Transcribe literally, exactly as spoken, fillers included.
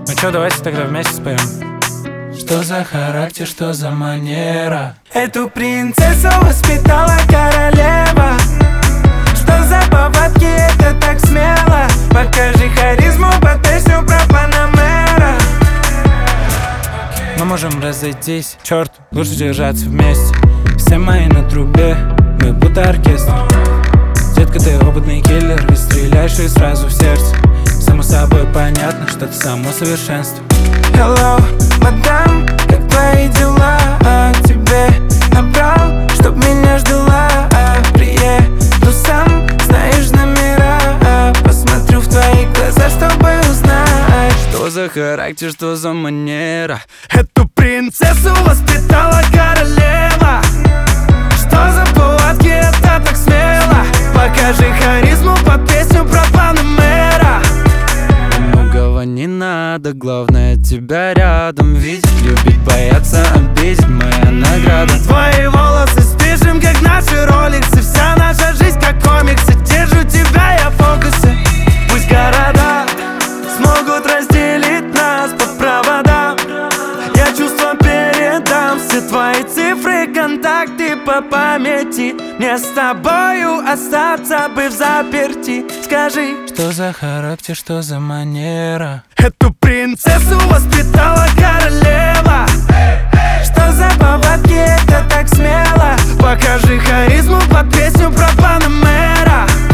Ну чё, давайте тогда вместе споем. Что за характер, что за манера? Эту принцессу воспитала королева. Что за повадки, это так смело. Покажи харизму под песню про Панамера. Мы можем разойтись, черт, лучше держаться вместе. Все мои на трубе, мы будто оркестр. Детка, ты опытный киллер, и стреляешь и сразу в сердце. Само собой понятно, что ты само совершенство. Hello, мадам, как твои дела? А тебе набрал, чтоб меня ждала. а Приеду сам, знаешь номера. а Посмотрю в твои глаза, чтобы узнать. Что за характер, что за манера? Эту принцессу воспитала королева. Что за повадки, это так смело. Покажи харизму под песню про Панамера. Многого не надо, главное тебя рядом видеть. Любить, бояться, обидеть, моя награда. Твои волосы спешим, как наши роликсы. Вся наша жизнь как комиксы. Держу тебя я в фокусе. Пусть города смогут разделить нас по проводам. Я чувства передам, все твои цифры, контакты по памяти. Мне с тобою остаться бы взаперти. Скажи, что за характер, что за манера? эту принцессу воспитала королева. Что за повадки, это так смело. Покажи харизму под песню про Панамера.